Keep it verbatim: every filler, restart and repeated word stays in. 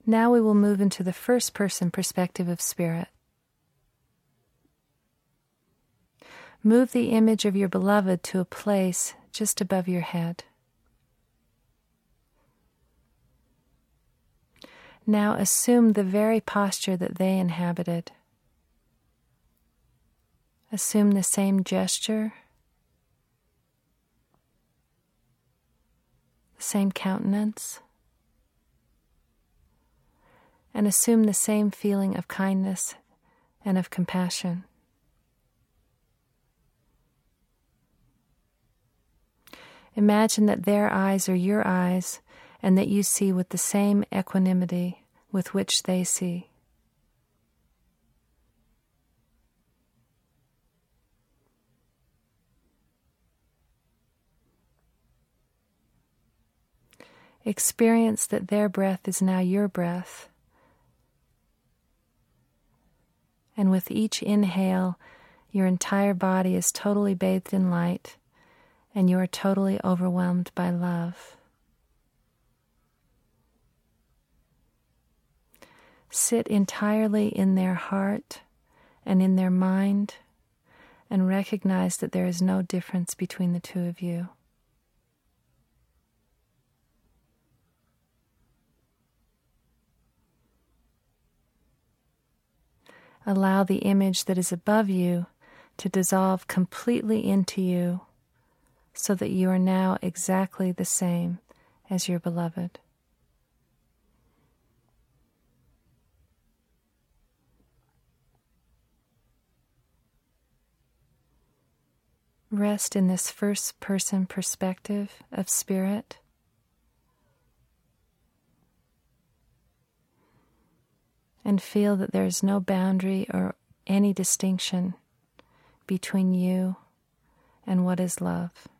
Now we will move into the first person perspective of spirit. Move the image of your beloved to a place just above your head. Now assume the very posture that they inhabited. Assume the same gesture, the same countenance, and assume the same feeling of kindness and of compassion. Imagine that their eyes are your eyes and that you see with the same equanimity with which they see. Experience that their breath is now your breath. And with each inhale, your entire body is totally bathed in light, and you are totally overwhelmed by love. Sit entirely in their heart and in their mind, and recognize that there is no difference between the two of you. Allow the image that is above you to dissolve completely into you, so that you are now exactly the same as your beloved. Rest in this first person perspective of spirit. And feel that there is no boundary or any distinction between you and what is love.